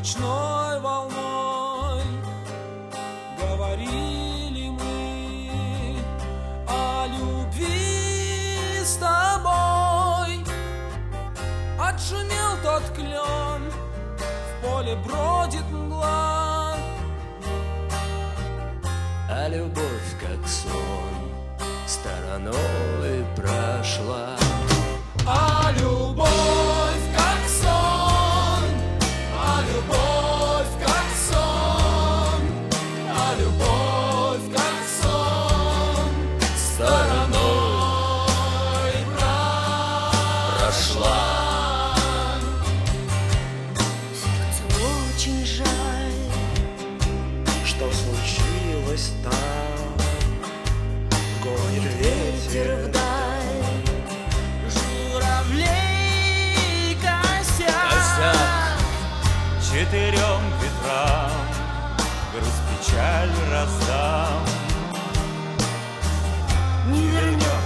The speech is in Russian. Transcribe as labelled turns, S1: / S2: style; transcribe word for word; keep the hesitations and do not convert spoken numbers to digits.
S1: речной волной. Говорили мы о любви с тобой. Отшумел тот клен, в поле бродит мгла,
S2: а любовь, как сон, стороной прошла.
S1: А любовь, как сон, а любовь, как сон, а любовь, как сон, стороной прошла.
S3: Сердцу очень жаль,
S4: что случилось там. Гонит ветер
S3: вдаль,
S1: Журавлей косяк,
S5: Косяк четырем ветрам, грусть, печаль раздам.
S3: не вернется.